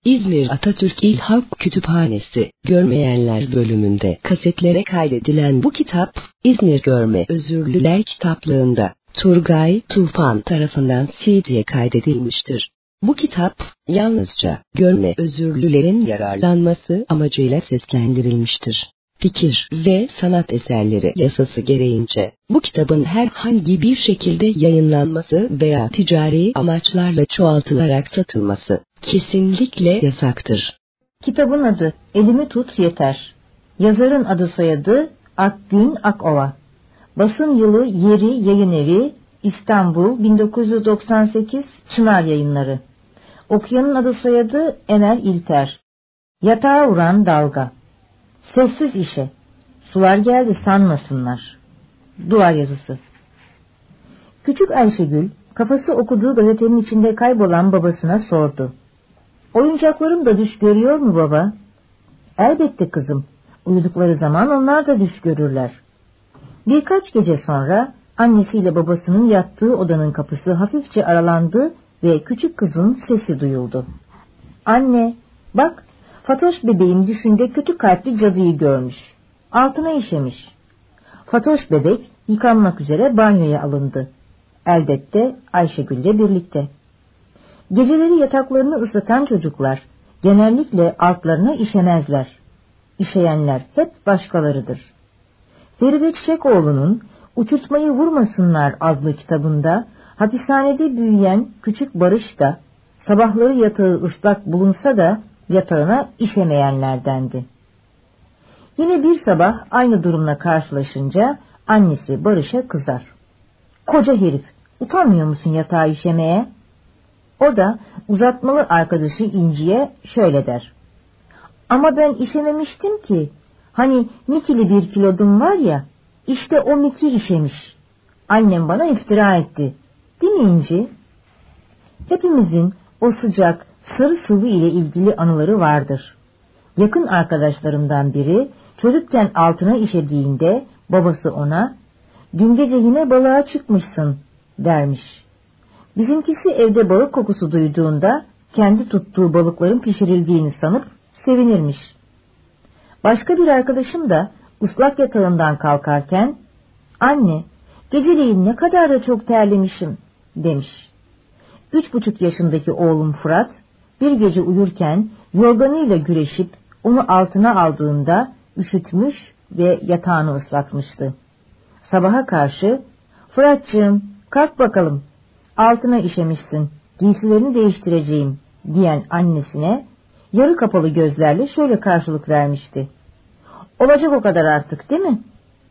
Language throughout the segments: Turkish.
İzmir Atatürk İl Halk Kütüphanesi Görmeyenler bölümünde kasetlere kaydedilen bu kitap, İzmir Görme Özürlüler kitaplığında Turgay Tufan tarafından CD'ye kaydedilmiştir. Bu kitap, yalnızca görme özürlülerin yararlanması amacıyla seslendirilmiştir. Fikir ve sanat eserleri yasası gereğince, bu kitabın herhangi bir şekilde yayınlanması veya ticari amaçlarla çoğaltılarak satılması kesinlikle yasaktır. Kitabın adı Elimi Tut Yeter. Yazarın adı soyadı Akgün Akova. Basım yılı Yeri Yayınevi İstanbul 1998 Çınar Yayınları. Okuyanın adı soyadı Emel İlter. Yatağa vuran dalga. Sessiz işe. Sular geldi sanmasınlar. Duvar yazısı. Küçük Ayşegül kafası okuduğu gazetenin içinde kaybolan babasına sordu. Oyuncaklarım da düş görüyor mu baba? Elbette kızım. Uyudukları zaman onlar da düş görürler. Birkaç gece sonra annesiyle babasının yattığı odanın kapısı hafifçe aralandı ve küçük kızın sesi duyuldu. Anne, bak, Fatoş bebeğin düşünde kötü kalpli cadıyı görmüş. Altına işemiş. Fatoş bebek yıkanmak üzere banyoya alındı. Elbette Ayşegül'le birlikte. Geceleri yataklarını ıslatan çocuklar genellikle altlarına işemezler. İşeyenler hep başkalarıdır. Feride Çiçekoğlu'nun Uçurtmayı Vurmasınlar adlı kitabında hapishanede büyüyen küçük Barış da sabahları yatağı ıslak bulunsa da yatağına işemeyenlerdendi. Yine bir sabah aynı durumla karşılaşınca annesi Barış'a kızar. Koca herif, utanmıyor musun yatağı işemeye? O da uzatmalı arkadaşı İnci'ye şöyle der. Ama ben işememiştim ki. Hani Mikili bir kilodum var ya, işte o Miki işemiş. Annem bana iftira etti. Değil mi İnci? Hepimizin o sıcak, sarı sıvı ile ilgili anıları vardır. Yakın arkadaşlarımdan biri çocukken altına işediğinde babası ona, dün gece yine balığa çıkmışsın dermiş. Bizimkisi evde balık kokusu duyduğunda kendi tuttuğu balıkların pişirildiğini sanıp sevinirmiş. Başka bir arkadaşım da ıslak yatağından kalkarken, anne geceleyin ne kadar da çok terlemişim demiş. 3,5 yaşındaki oğlum Fırat bir gece uyurken yorganıyla güreşip onu altına aldığında üşütmüş ve yatağını ıslatmıştı. Sabaha karşı Fırat'cığım kalk bakalım, altına işemişsin, giysilerini değiştireceğim diyen annesine yarı kapalı gözlerle şöyle karşılık vermişti. Olacak o kadar artık değil mi?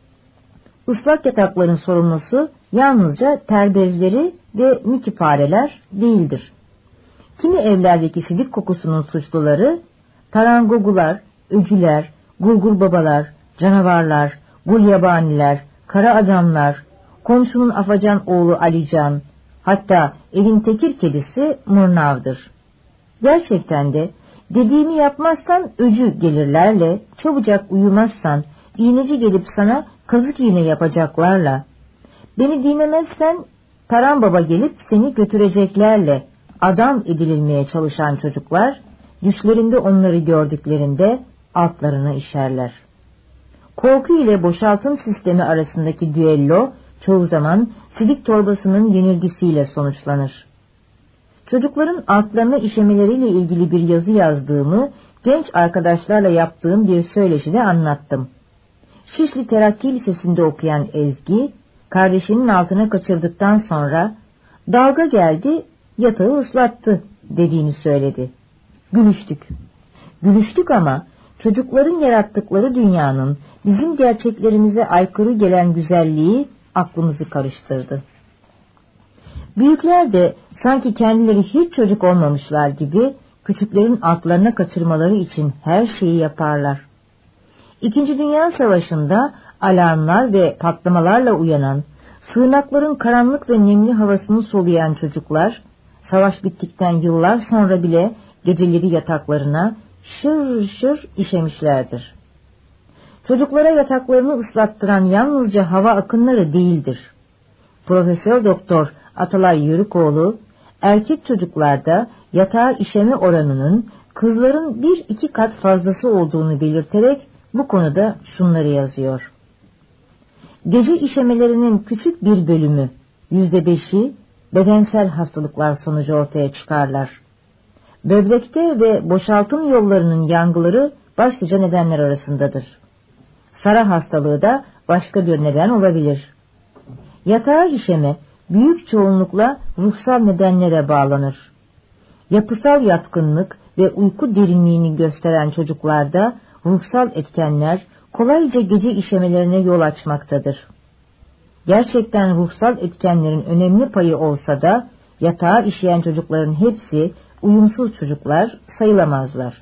Islak yatakların sorumlusu yalnızca terbezleri ve miki fareler değildir. Kimi evlerdeki sidik kokusunun suçluları tarangogular, öcüler, gurgur babalar, canavarlar, gulyabaniler, kara adamlar, komşunun afacan oğlu Alican, hatta evin tekir kedisi Murnav'dır. Gerçekten de dediğimi yapmazsan öcü gelirlerle, çabucak uyumazsan iğneci gelip sana kazık iğne yapacaklarla, beni dinlemezsen Taran Baba gelip seni götüreceklerle adam edilmeye çalışan çocuklar, düşlerinde onları gördüklerinde altlarına işerler. Korku ile boşaltım sistemi arasındaki düello çoğu zaman sidik torbasının yenilgisiyle sonuçlanır. Çocukların altlarına işemeleriyle ilgili bir yazı yazdığımı genç arkadaşlarla yaptığım bir söyleşide anlattım. Şişli Terakki Lisesi'nde okuyan Ezgi, kardeşinin altına kaçırdıktan sonra dalga geldi, yatağı ıslattı dediğini söyledi. Gülüştük. Gülüştük ama çocukların yarattıkları dünyanın bizim gerçeklerimize aykırı gelen güzelliği aklımızı karıştırdı. Büyükler de sanki kendileri hiç çocuk olmamışlar gibi küçüklerin altlarına kaçırmaları için her şeyi yaparlar. İkinci Dünya Savaşı'nda alarmlar ve patlamalarla uyanan, sığınakların karanlık ve nemli havasını soluyan çocuklar, savaş bittikten yıllar sonra bile geceleri yataklarına şır şır işemişlerdir. Çocuklara yataklarını ıslattıran yalnızca hava akınları değildir. Profesör Doktor Atalay Yörükoğlu, erkek çocuklarda yatağa işeme oranının kızların 1-2 kat fazlası olduğunu belirterek bu konuda şunları yazıyor. Gece işemelerinin küçük bir bölümü, %5'i bedensel hastalıklar sonucu ortaya çıkarlar. Böbrekte ve boşaltım yollarının yangıları başlıca nedenler arasındadır. Sara hastalığı da başka bir neden olabilir. Yatağa işeme büyük çoğunlukla ruhsal nedenlere bağlanır. Yapısal yatkınlık ve uyku derinliğini gösteren çocuklarda ruhsal etkenler kolayca gece işemelerine yol açmaktadır. Gerçekten ruhsal etkenlerin önemli payı olsa da yatağa işeyen çocukların hepsi uyumsuz çocuklar sayılamazlar.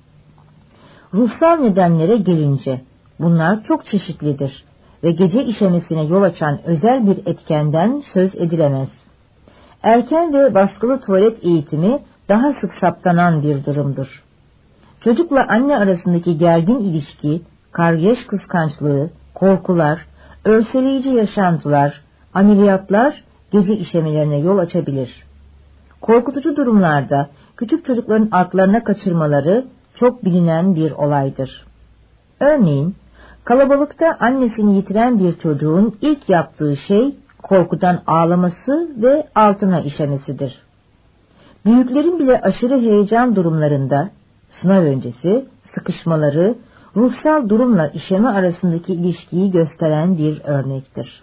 Ruhsal nedenlere gelince bunlar çok çeşitlidir ve gece işemesine yol açan özel bir etkenden söz edilemez. Erken ve baskılı tuvalet eğitimi daha sık saptanan bir durumdur. Çocukla anne arasındaki gergin ilişki, kardeş kıskançlığı, korkular, örseleyici yaşantılar, ameliyatlar gece işemelerine yol açabilir. Korkutucu durumlarda küçük çocukların aklarına kaçırmaları çok bilinen bir olaydır. Örneğin, kalabalıkta annesini yitiren bir çocuğun ilk yaptığı şey korkudan ağlaması ve altına işemesidir. Büyüklerin bile aşırı heyecan durumlarında sınav öncesi sıkışmaları ruhsal durumla işeme arasındaki ilişkiyi gösteren bir örnektir.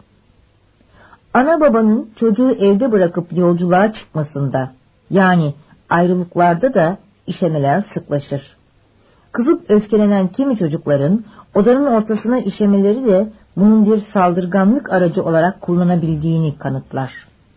Ana babanın çocuğu evde bırakıp yolculuğa çıkmasında, yani ayrılıklarda da işemeler sıklaşır. Kızıp öfkelenen kimi çocukların odanın ortasına işemeleri de bunun bir saldırganlık aracı olarak kullanabildiğini kanıtlar.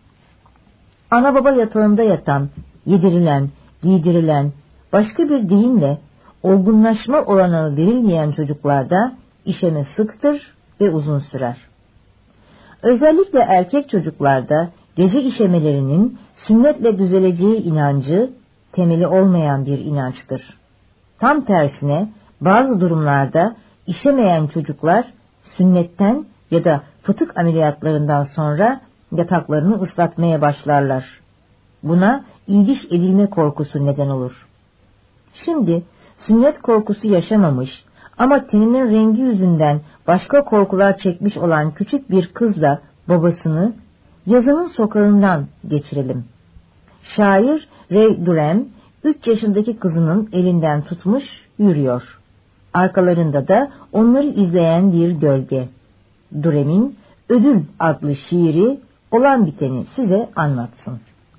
Ana baba yatağında yatan, yedirilen, giydirilen, başka bir deyimle olgunlaşma olanağı verilmeyen çocuklarda işeme sıktır ve uzun sürer. Özellikle erkek çocuklarda gece işemelerinin sünnetle düzeleceği inancı temeli olmayan bir inançtır. Tam tersine bazı durumlarda işemeyen çocuklar sünnetten ya da fıtık ameliyatlarından sonra yataklarını ıslatmaya başlarlar. Buna iyiliş edilme korkusu neden olur. Şimdi sünnet korkusu yaşamamış ama teninin rengi yüzünden başka korkular çekmiş olan küçük bir kızla babasını yazının sokağından geçirelim. Şair Ray Durham 3 yaşındaki kızının elinden tutmuş yürüyor. Arkalarında da onları izleyen bir gölge. Durham'in Ödül adlı şiiri olan biteni size anlatsın.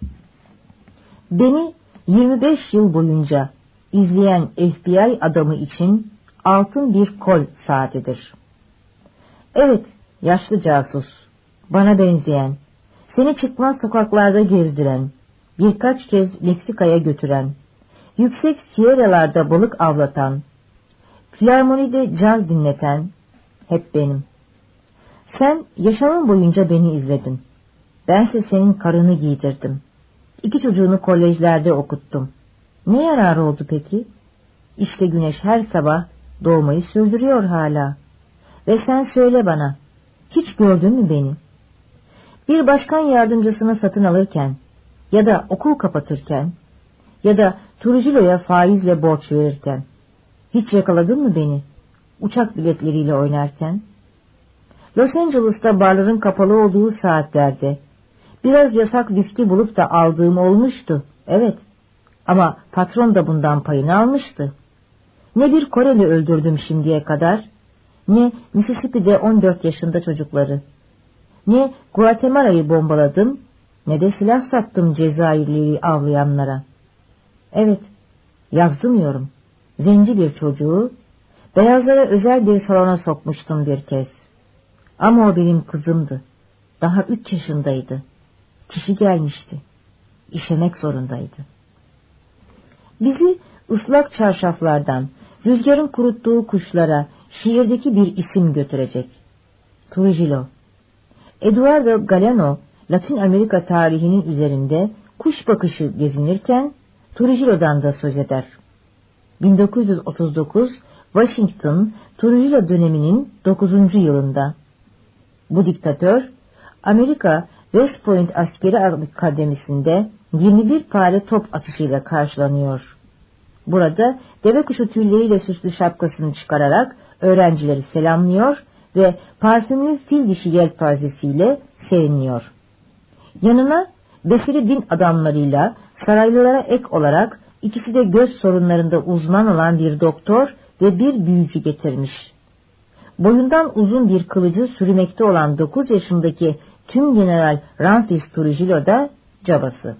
Beni 25 yıl boyunca izleyen FBI adamı için altın bir kol saatidir. Evet, yaşlı casus, bana benzeyen, seni çıkmaz sokaklarda gezdiren, birkaç kez Meksika'ya götüren, yüksek Sierra'larda balık avlatan, filarmonide caz dinleten, hep benim. Sen yaşamın boyunca beni izledin. Bense senin karını giydirdim. 2 çocuğunu kolejlerde okuttum. Ne yararı oldu peki? İşte güneş her sabah doğmayı sürdürüyor hala. Ve sen söyle bana, hiç gördün mü beni? Bir başkan yardımcısını satın alırken, ya da okul kapatırken, ya da Trujillo'ya faizle borç verirken, hiç yakaladın mı beni? Uçak biletleriyle oynarken? Los Angeles'ta barların kapalı olduğu saatlerde, biraz yasak viski bulup da aldığım olmuştu, evet. Ama patron da bundan payını almıştı. Ne bir Koreli öldürdüm şimdiye kadar, ne Mississippi'de 14 yaşında çocukları, ne Guatemala'yı bombaladım, ne de silah sattım Cezayirli'yi avlayanlara. Evet, yazdırmıyorum. Zenci bir çocuğu, beyazlara özel bir salona sokmuştum bir kez. Ama o benim kızımdı. Daha 3 yaşındaydı. Kişi gelmişti. İşemek zorundaydı. Bizi ıslak çarşaflardan, rüzgarın kuruttuğu kuşlara şiirdeki bir isim götürecek. Trujillo. Eduardo Galeano, Latin Amerika tarihinin üzerinde kuş bakışı gezinirken Trujillo'dan da söz eder. 1939 Washington Trujillo döneminin 9. yılında. Bu diktatör, Amerika West Point Askeri Akademisi'nde 21 pare top atışıyla karşılanıyor. Burada deve kuşu tüyleriyle süslü şapkasını çıkararak öğrencileri selamlıyor ve parfümlü fil dişi yelpazesiyle serinliyor. Yanına besiri din adamlarıyla saraylılara ek olarak ikisi de göz sorunlarında uzman olan bir doktor ve bir büyücü getirmiş. Boyundan uzun bir kılıcı sürmekte olan 9 yaşındaki Tümgeneral Ramfis Trujillo da cabası.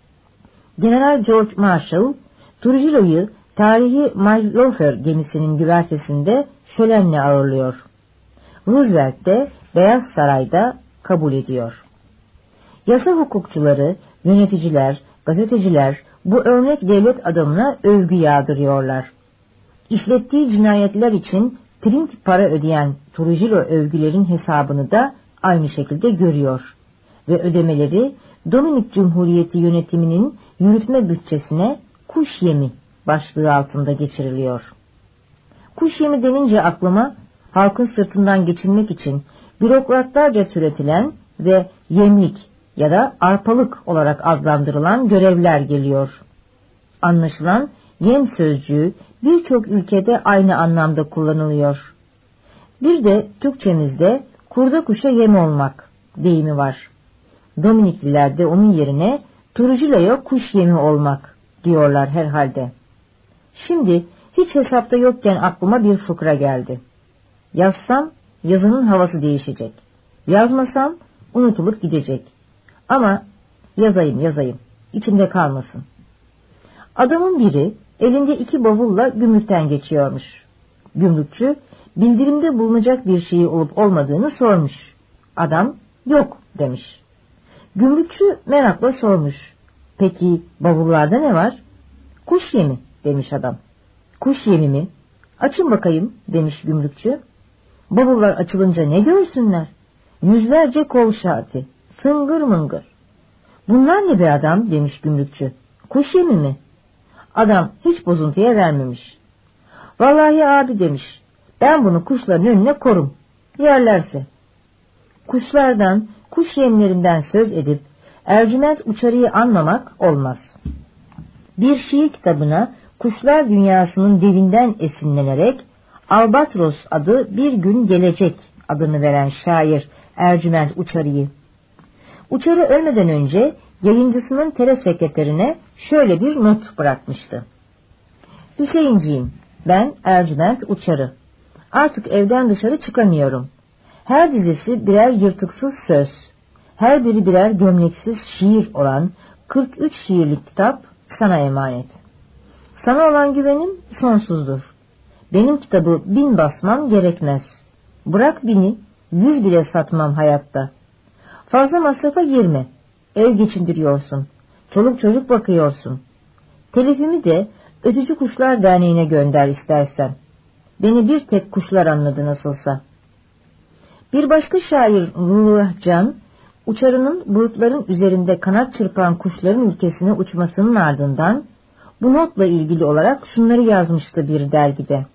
General George Marshall, Trujillo'yu tarihi Mayflower gemisinin güvertesinde şölenle ağırlıyor. Roosevelt de Beyaz Saray'da kabul ediyor. Yasa hukukçuları, yöneticiler, gazeteciler bu örnek devlet adamına övgü yağdırıyorlar. İşlettiği cinayetler için trink para ödeyen Trujillo övgülerin hesabını da aynı şekilde görüyor ve ödemeleri Dominik Cumhuriyeti yönetiminin yürütme bütçesine kuş yemi başlığı altında geçiriliyor. Kuş yemi denince aklıma halkın sırtından geçinmek için bürokratlarca türetilen ve yemlik ya da arpalık olarak adlandırılan görevler geliyor. Anlaşılan yem sözcüğü birçok ülkede aynı anlamda kullanılıyor. Bir de Türkçemizde kurda kuşa yem olmak deyimi var. Dominikliler de onun yerine Trujillo'ya kuş yemi olmak diyorlar herhalde. Şimdi hiç hesapta yokken aklıma bir fıkra geldi. Yazsam yazının havası değişecek. Yazmasam unutulup gidecek. Ama yazayım, içimde kalmasın. Adamın biri elinde 2 bavulla gümrükten geçiyormuş. Gümrükçü bildirimde bulunacak bir şeyi olup olmadığını sormuş. Adam yok demiş. Gümrükçü merakla sormuş. Peki bavullarda ne var? Kuş yemi demiş adam. Kuş yemi mi? Açın bakayım demiş gümrükçü. Bavullar açılınca ne görsünler? Yüzlerce kol şaati, sıngır mıngır. Bunlar ne be adam demiş gümrükçü. Kuş yemi mi? Adam hiç bozuntuya vermemiş. Vallahi abi demiş, ben bunu kuşların önüne korum. Yerlerse. Kuşlardan, kuş yemlerinden söz edip Ercüment Uçarı'yı anlamak olmaz. Bir şiir kitabına kuşlar dünyasının devinden esinlenerek Albatros adı bir gün gelecek adını veren şair Ercüment Uçarı'yı. Uçarı ölmeden önce yayıncısının telesekreterine şöyle bir not bırakmıştı. Hüseyinciğim, ben Ercüment Uçarı. Artık evden dışarı çıkamıyorum. Her dizisi birer yırtıksız söz, her biri birer gömleksiz şiir olan 43 şiirlik kitap sana emanet. Sana olan güvenim sonsuzdur. Benim kitabı 1000 basmam gerekmez. Bırak 1000'i, 100 bile satmam hayatta. Fazla masrafa girme. Ev geçindiriyorsun. Çoluk çocuk bakıyorsun. Telifimi de Ötücü Kuşlar Derneği'ne gönder istersen. Beni bir tek kuşlar anladı nasılsa. Bir başka şair Ruhullah Can, Uçarı'nın bulutların üzerinde kanat çırpan kuşların ülkesine uçmasının ardından bu notla ilgili olarak şunları yazmıştı bir dergide.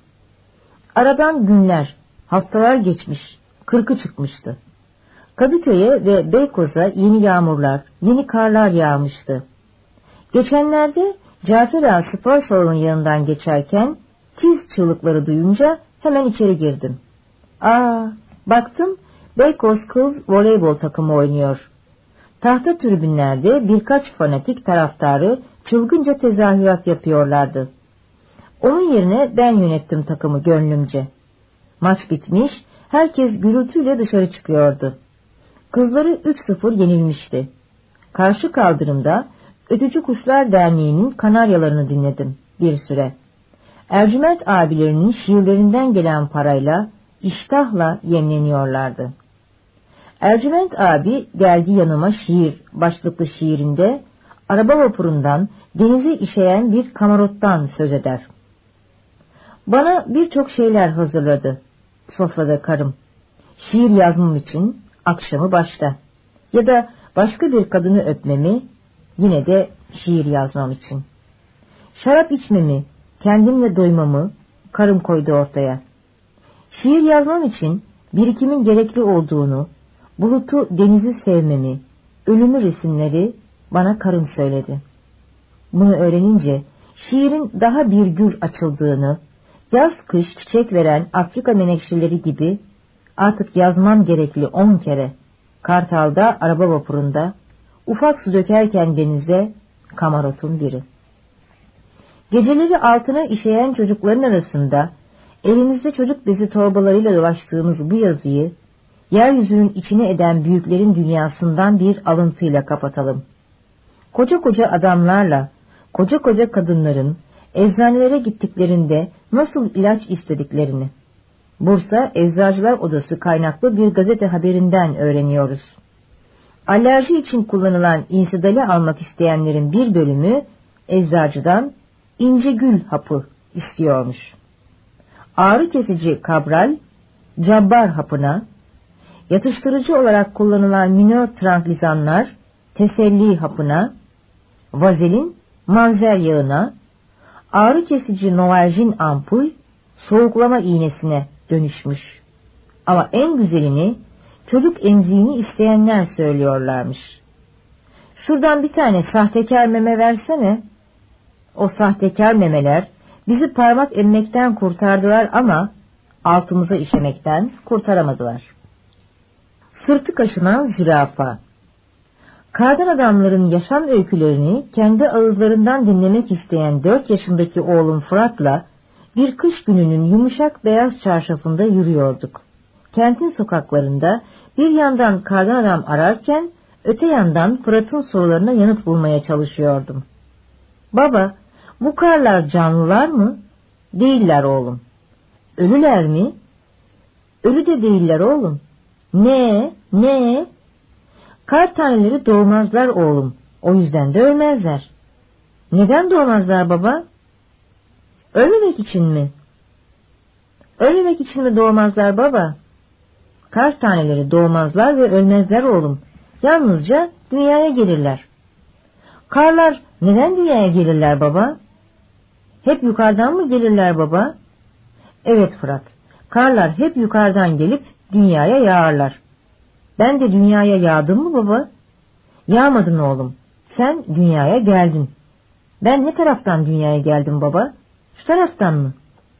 Aradan günler, haftalar geçmiş, 40'ı çıkmıştı. Kadıköy'e ve Beykoz'a yeni yağmurlar, yeni karlar yağmıştı. Geçenlerde Cafer Ağa spor salonunun yanından geçerken tiz çığlıkları duyunca hemen içeri girdim. Baktım Beykoz kız voleybol takımı oynuyor. Tahta tribünlerde birkaç fanatik taraftarı çılgınca tezahürat yapıyorlardı. Onun yerine ben yönettim takımı gönlümce. Maç bitmiş, herkes gürültüyle dışarı çıkıyordu. Kızları 3-0 yenilmişti. Karşı kaldırımda Ötücü Kuşlar Derneği'nin kanaryalarını dinledim bir süre. Ercüment abilerinin şiirlerinden gelen parayla iştahla yemleniyorlardı. Ercüment abi geldi yanıma şiir başlıklı şiirinde araba vapurundan denize işeyen bir kamarottan söz eder. Bana birçok şeyler hazırladı sofrada karım. Şiir yazmam için akşamı başta ya da başka bir kadını öpmemi, yine de şiir yazmam için. Şarap içmemi, kendimle doymamı karım koydu ortaya. Şiir yazmam için birikimin gerekli olduğunu, bulutu denizi sevmemi, ölümü resimleri bana karım söyledi. Bunu öğrenince şiirin daha bir gür açıldığını, yaz kış çiçek veren Afrika menekşeleri gibi artık yazmam gerekli 10 kere, Kartal'da araba vapurunda, ufak su dökerken denize, kamarotun biri. Geceleri altına işeyen çocukların arasında, elimizde çocuk bezi torbalarıyla dolaştığımız bu yazıyı, yeryüzünün içine eden büyüklerin dünyasından bir alıntıyla kapatalım. Koca koca adamlarla, koca koca kadınların eczanelere gittiklerinde nasıl ilaç istediklerini, Bursa Eczacılar Odası kaynaklı bir gazete haberinden öğreniyoruz. Alerji için kullanılan insidali almak isteyenlerin bir bölümü eczacıdan incegül hapı istiyormuş. Ağrı kesici kabral, cabbar hapına, yatıştırıcı olarak kullanılan minör tranklizanlar, teselli hapına, vazelin, mavzer yağına, ağrı kesici novaljin ampul, soğuklama iğnesine dönüşmüş. Ama en güzelini çocuk emziğini isteyenler söylüyorlarmış. Şuradan bir tane sahtekar meme versene. O sahtekar memeler bizi parmak emmekten kurtardılar ama altımıza işemekten kurtaramadılar. Sırtı kaşınan zürafa. Kardan adamların yaşam öykülerini kendi ağızlarından dinlemek isteyen 4 yaşındaki oğlum Fırat'la bir kış gününün yumuşak beyaz çarşafında yürüyorduk. Kentin sokaklarında bir yandan kardan adam ararken öte yandan Fırat'ın sorularına yanıt bulmaya çalışıyordum. Baba, bu karlar canlılar mı? Değiller oğlum. Ölüler mi? Ölü de değiller oğlum. Ne? Kar taneleri doğmazlar oğlum. O yüzden de ölmezler. Neden doğmazlar baba? Ölmemek için mi? Ölmemek için mi doğmazlar baba? Kar taneleri doğmazlar ve ölmezler oğlum. Yalnızca dünyaya gelirler. Karlar neden dünyaya gelirler baba? Hep yukarıdan mı gelirler baba? Evet Fırat, karlar hep yukarıdan gelip dünyaya yağarlar. Ben de dünyaya yağdım mı baba? Yağmadın oğlum, sen dünyaya geldin. Ben ne taraftan dünyaya geldim baba? Şu taraftan mı?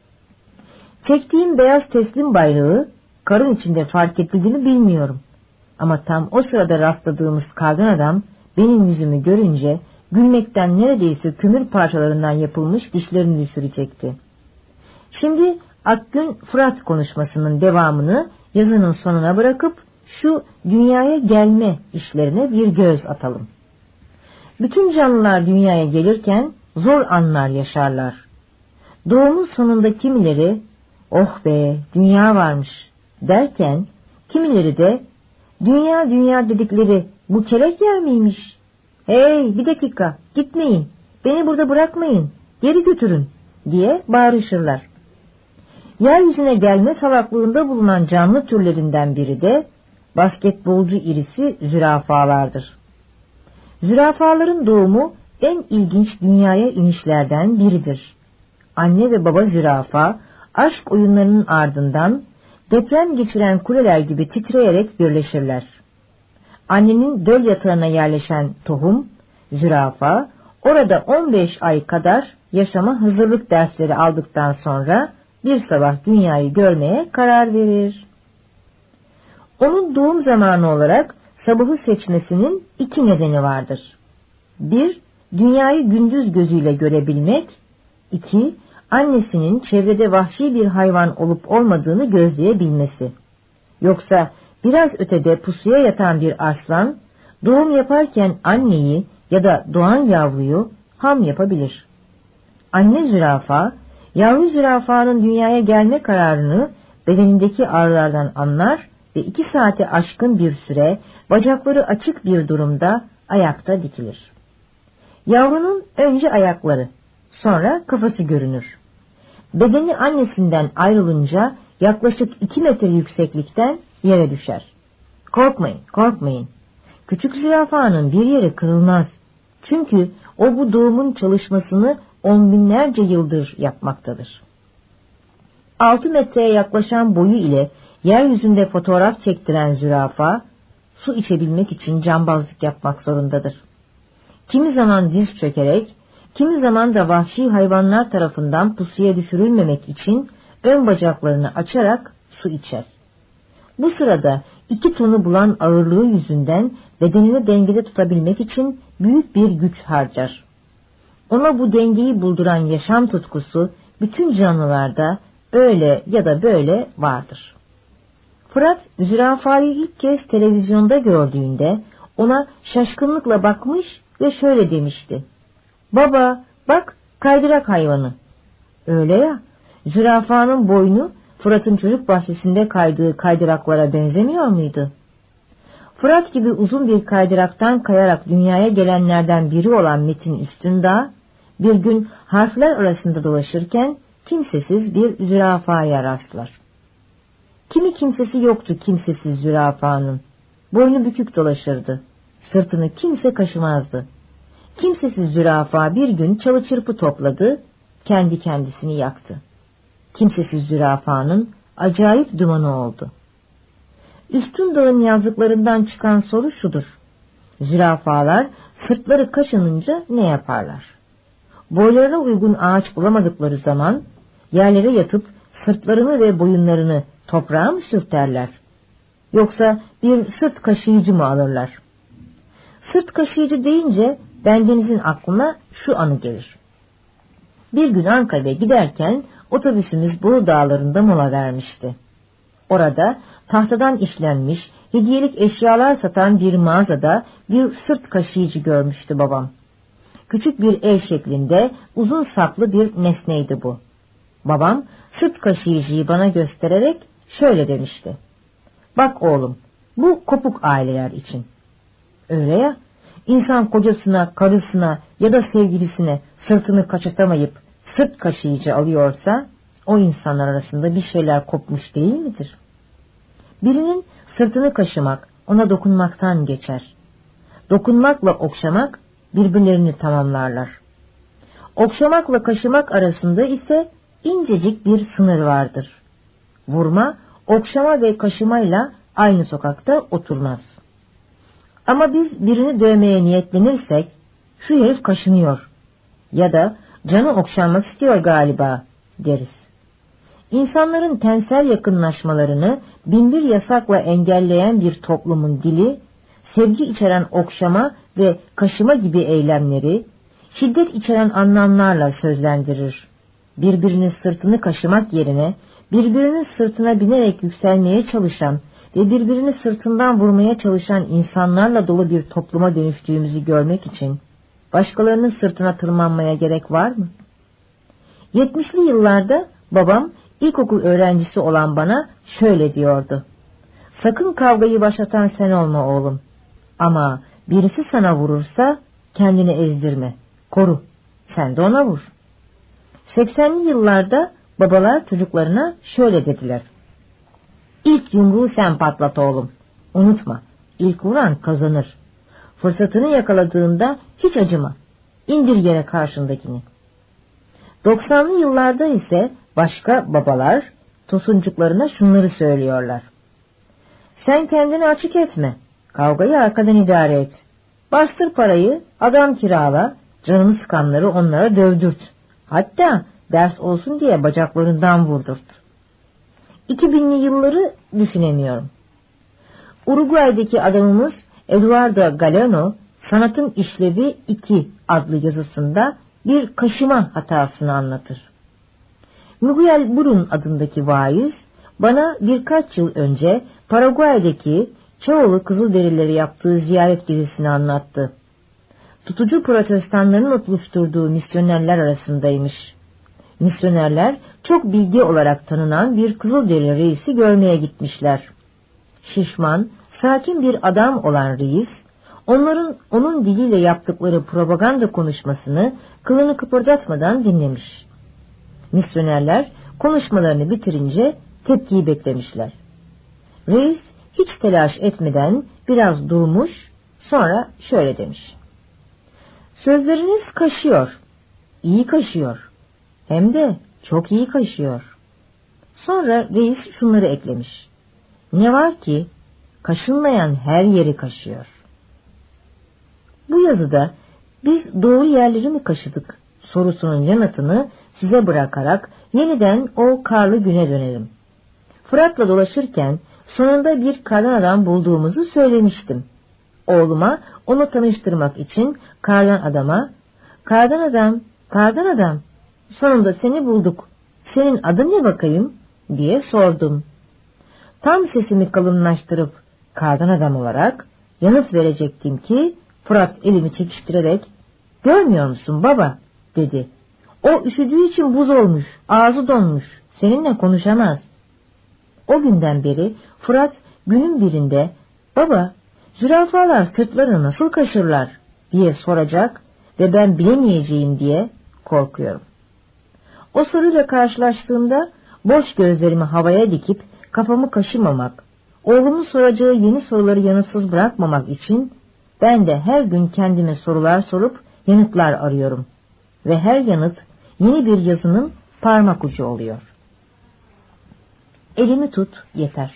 Çektiğim beyaz teslim bayrağı karın içinde fark ettiğini bilmiyorum. Ama tam o sırada rastladığımız kardan adam benim yüzümü görünce gülmekten neredeyse kömür parçalarından yapılmış dişlerini düşürecekti. Şimdi Akgün Fırat konuşmasının devamını yazının sonuna bırakıp şu dünyaya gelme işlerine bir göz atalım. Bütün canlılar dünyaya gelirken zor anlar yaşarlar. Doğumun sonunda kimileri "Oh be, dünya varmış" derken kimileri de "Dünya dedikleri bu kelek yer miymiş? Hey, bir dakika, gitmeyin, beni burada bırakmayın, geri götürün" diye bağırışırlar. Yeryüzüne gelme salaklığında bulunan canlı türlerinden biri de basketbolcu irisi zürafalardır. Zürafaların doğumu en ilginç dünyaya inişlerden biridir. Anne ve baba zürafa aşk oyunlarının ardından deprem geçiren kuleler gibi titreyerek birleşirler. Annenin döl yatağına yerleşen tohum, zürafa, orada 15 ay kadar yaşama hazırlık dersleri aldıktan sonra bir sabah dünyayı görmeye karar verir. Onun doğum zamanı olarak sabahı seçmesinin 2 nedeni vardır. 1. Dünyayı gündüz gözüyle görebilmek. 2. Annesinin çevrede vahşi bir hayvan olup olmadığını gözleyebilmesi. Yoksa biraz ötede pusuya yatan bir aslan, doğum yaparken anneyi ya da doğan yavruyu ham yapabilir. Anne zürafa, yavru zürafanın dünyaya gelme kararını bedenindeki ağrılardan anlar ve 2 saate aşkın bir süre bacakları açık bir durumda ayakta dikilir. Yavrunun önce ayakları, sonra kafası görünür. Bedeni annesinden ayrılınca yaklaşık 2 metre yükseklikten yere düşer. Korkmayın. Küçük zürafanın bir yeri kırılmaz. Çünkü o bu doğumun çalışmasını 10 binlerce yıldır yapmaktadır. 6 metreye yaklaşan boyu ile yeryüzünde fotoğraf çektiren zürafa, su içebilmek için cambazlık yapmak zorundadır. Kimi zaman diz çökerek, kimi zaman da vahşi hayvanlar tarafından pusuya düşürülmemek için ön bacaklarını açarak su içer. Bu sırada 2 tonu bulan ağırlığı yüzünden bedenini dengede tutabilmek için büyük bir güç harcar. Ona bu dengeyi bulduran yaşam tutkusu bütün canlılarda öyle ya da böyle vardır. Fırat, zürafayı ilk kez televizyonda gördüğünde ona şaşkınlıkla bakmış ve şöyle demişti: "Baba, bak, kaydırak hayvanı." Öyle ya, zürafanın boynu Fırat'ın çocuk bahçesinde kaydığı kaydıraklara benzemiyor muydu? Fırat gibi uzun bir kaydıraktan kayarak dünyaya gelenlerden biri olan Metin Üstündağ, bir gün harfler arasında dolaşırken kimsesiz bir zürafaya rastlar. Kimi kimsesi yoktu kimsesiz zürafanın. Boynu bükük dolaşırdı. Sırtını kimse kaşımazdı. Kimsesiz zürafa bir gün çalı çırpı topladı, kendi kendisini yaktı. Kimsesiz zürafanın acayip dumanı oldu. Üstündağ'ın yazdıklarından çıkan soru şudur: zürafalar sırtları kaşınınca ne yaparlar? Boylarına uygun ağaç bulamadıkları zaman yerlere yatıp sırtlarını ve boyunlarını toprağa mı sürterler? Yoksa bir sırt kaşıyıcı mı alırlar? Sırt kaşıyıcı deyince bendenizin aklına şu anı gelir. Bir gün Ankara'ya giderken otobüsümüz Bolu Dağları'nda mola vermişti. Orada tahtadan işlenmiş hediyelik eşyalar satan bir mağazada bir sırt kaşıyıcı görmüştü babam. Küçük bir el şeklinde uzun saplı bir nesneydi bu. Babam sırt kaşıyıcıyı bana göstererek şöyle demişti: "Bak oğlum, bu kopuk aileler için." Öyle ya, insan kocasına, karısına ya da sevgilisine sırtını kaşıtamayıp sırt kaşıyıcı alıyorsa, o insanlar arasında bir şeyler kopmuş değil midir? Birinin sırtını kaşımak, ona dokunmaktan geçer. Dokunmakla okşamak birbirlerini tamamlarlar. Okşamakla kaşımak arasında ise incecik bir sınır vardır. Vurma, okşama ve kaşımayla aynı sokakta oturmaz. Ama biz birini dövmeye niyetlenirsek, "Şu herif kaşınıyor" ya da "Canı okşanmak istiyor galiba" deriz. İnsanların tensel yakınlaşmalarını binbir yasakla engelleyen bir toplumun dili, sevgi içeren okşama ve kaşıma gibi eylemleri, şiddet içeren anlamlarla sözlendirir. Birbirinin sırtını kaşımak yerine, birbirinin sırtına binerek yükselmeye çalışan ve birbirini sırtından vurmaya çalışan insanlarla dolu bir topluma dönüştüğümüzü görmek için, başkalarının sırtına tırmanmaya gerek var mı? 70'li yıllarda babam ilkokul öğrencisi olan bana şöyle diyordu: "Sakın kavgayı başlatan sen olma oğlum. Ama birisi sana vurursa kendini ezdirme, koru, sen de ona vur." 80'li yıllarda babalar çocuklarına şöyle dediler: "İlk yumruğu sen patlat oğlum. Unutma, ilk vuran kazanır. Fırsatını yakaladığında hiç acıma, indir yere karşındakini." 90'lı yıllarda ise başka babalar tosuncuklarına şunları söylüyorlar: "Sen kendini açık etme, kavgayı arkadan idare et. Bastır parayı, adam kirala, canını sıkanları onlara dövdürt. Hatta ders olsun diye bacaklarından vurdurt." 2000'li yılları düşünemiyorum. Uruguay'daki adamımız Eduardo Galeano, Sanatın İşlevi 2 adlı yazısında bir kaşıma hatasını anlatır. Miguel Burun adındaki vaiz, bana birkaç yıl önce Paraguay'daki Çoğulu Kızılderilileri yaptığı ziyaret gezisini anlattı. Tutucu protestanların oluşturduğu misyonerler arasındaymış. Misyonerler çok bilgi olarak tanınan bir Kızılderili reisi görmeye gitmişler. Şişman, sakin bir adam olan reis, onun diliyle yaptıkları propaganda konuşmasını kılını kıpırdatmadan dinlemiş. Misyonerler konuşmalarını bitirince tepkiyi beklemişler. Reis hiç telaş etmeden biraz durmuş, sonra şöyle demiş: "Sözleriniz kaşıyor, iyi kaşıyor, hem de çok iyi kaşıyor." Sonra reis şunları eklemiş: "Ne var ki kaşınmayan her yeri kaşıyor." Bu yazıda biz doğru yerleri mi kaşıdık sorusunun yanıtını size bırakarak yeniden o karlı güne dönelim. Fırat'la dolaşırken sonunda bir kardan adam bulduğumuzu söylemiştim. Oğluma onu tanıştırmak için kardan adama, kardan adam, sonunda seni bulduk, senin adın ne bakayım diye sordum. Tam sesimi kalınlaştırıp kardan adam olarak yanıt verecektim ki Fırat elimi çekiştirerek görmüyor musun baba dedi. O üşüdüğü için buz olmuş, ağzı donmuş, seninle konuşamaz. O günden beri Fırat günün birinde baba zürafalar sırtlarını nasıl kaşırlar diye soracak ve ben bilemeyeceğim diye korkuyorum. O soruyla karşılaştığımda boş gözlerimi havaya dikip kafamı kaşımamak, oğlumun soracağı yeni soruları yanıtsız bırakmamak için ben de her gün kendime sorular sorup yanıtlar arıyorum ve her yanıt yeni bir yazının parmak ucu oluyor. Elimi tut yeter.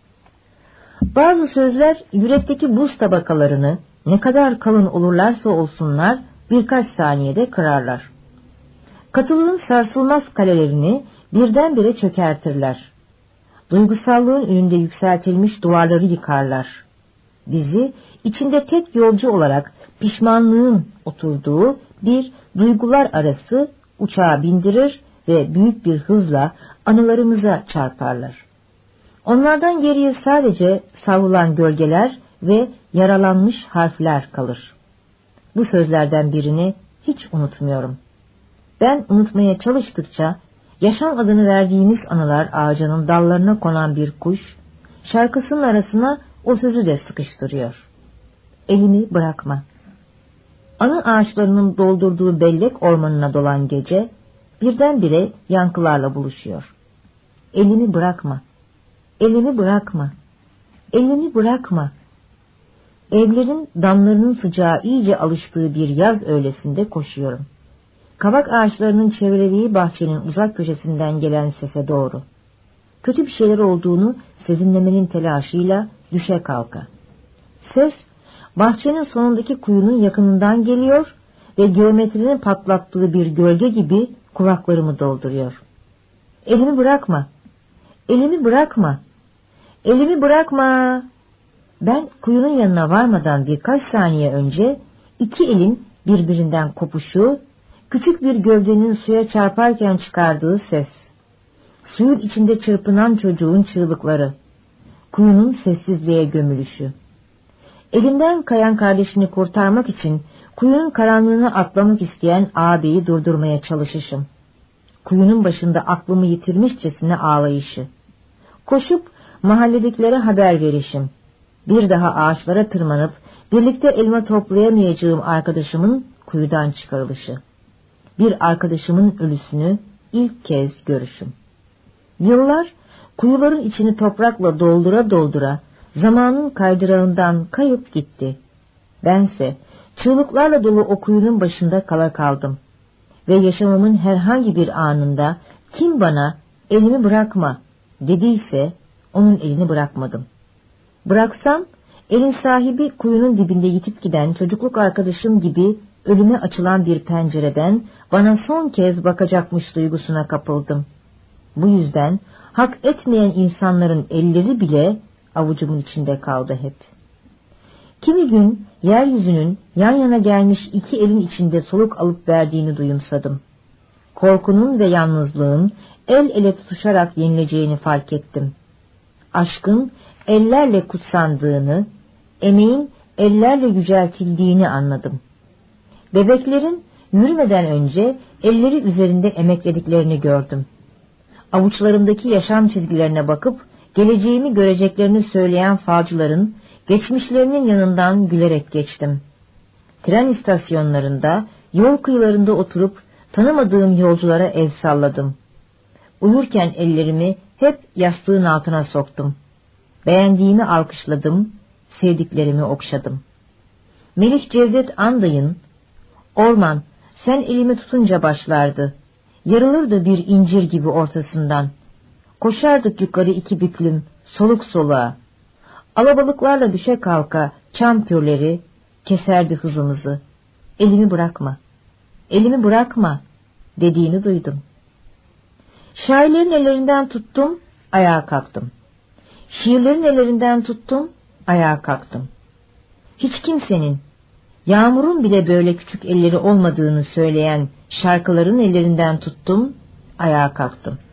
Bazı sözler yürekteki buz tabakalarını ne kadar kalın olurlarsa olsunlar birkaç saniyede kırarlar. Katılığın sarsılmaz kalelerini birdenbire çökertirler. Duygusallığın önünde yükseltilmiş duvarları yıkarlar. Bizi içinde tek yolcu olarak pişmanlığın oturduğu bir duygular arası uçağa bindirir ve büyük bir hızla anılarımıza çarparlar. Onlardan geriye sadece savrulan gölgeler ve yaralanmış harfler kalır. Bu sözlerden birini hiç unutmuyorum. Ben unutmaya çalıştıkça yaşam adını verdiğimiz anılar ağacının dallarına konan bir kuş, şarkısının arasına o sözü de sıkıştırıyor. Elimi bırakma. Anı ağaçlarının doldurduğu bellek ormanına dolan gece, birdenbire yankılarla buluşuyor. Elimi bırakma. Elimi bırakma. Elimi bırakma. Evlerin damlarının sıcağı iyice alıştığı bir yaz öğlesinde koşuyorum. Kavak ağaçlarının çevrelediği bahçenin uzak köşesinden gelen sese doğru. Kötü bir şeyler olduğunu sezinlemenin telaşıyla düşe kalka. Ses, bahçenin sonundaki kuyunun yakınından geliyor ve geometrinin patlattığı bir gölge gibi kulaklarımı dolduruyor. Elimi bırakma. Elimi bırakma. Elimi bırakma. Ben kuyunun yanına varmadan birkaç saniye önce iki elin birbirinden kopuşu, küçük bir gövdenin suya çarparken çıkardığı ses, suyun içinde çırpınan çocuğun çığlıkları, kuyunun sessizliğe gömülüşü. Elinden kayan kardeşini kurtarmak için kuyunun karanlığına atlamak isteyen ağabeyi durdurmaya çalışışım. Kuyunun başında aklımı yitirmişçesine ağlayışı. Koşup mahalledekilere haber verişim. Bir daha ağaçlara tırmanıp birlikte elma toplayamayacağım arkadaşımın kuyudan çıkarılışı. Bir arkadaşımın ölüsünü ilk kez görüşüm. Yıllar kuyuların içini toprakla doldura doldura zamanın kaydırağından kayıp gitti. Bense çığlıklarla dolu o kuyunun başında kala kaldım. Ve yaşamımın herhangi bir anında kim bana elimi bırakma dediyse onun elini bırakmadım. Bıraksam elin sahibi kuyunun dibinde yitip giden çocukluk arkadaşım gibi ölüme açılan bir pencereden bana son kez bakacakmış duygusuna kapıldım. Bu yüzden hak etmeyen insanların elleri bile avucumun içinde kaldı hep. Kimi gün yeryüzünün yan yana gelmiş iki elin içinde soluk alıp verdiğini duyumsadım. Korkunun ve yalnızlığın el ele tutuşarak yenileceğini fark ettim. Aşkın ellerle kutsandığını, emeğin ellerle yüceltildiğini anladım. Bebeklerin yürümeden önce elleri üzerinde emeklediklerini gördüm. Avuçlarımdaki yaşam çizgilerine bakıp geleceğimi göreceklerini söyleyen falcıların geçmişlerinin yanından gülerek geçtim. Tren istasyonlarında, yol kıyılarında oturup tanımadığım yolculara el salladım. Uyurken ellerimi hep yastığın altına soktum. Beğendiğimi alkışladım, sevdiklerimi okşadım. Melih Cevdet Anday'ın "Orman, sen elimi tutunca başlardı. Yarılırdı bir incir gibi ortasından. Koşardık yukarı iki büklüm, soluk soluğa. Alabalıklarla düşe kalka çam pürleri keserdi hızımızı. Elimi bırakma. elimi bırakma dediğini duydum. Şairlerin ellerinden tuttum, ayağa kalktım. Şiirlerin ellerinden tuttum, ayağa kalktım. Hiç kimsenin, yağmurun bile böyle küçük elleri olmadığını söyleyen şarkıların ellerinden tuttum, ayağa kalktım.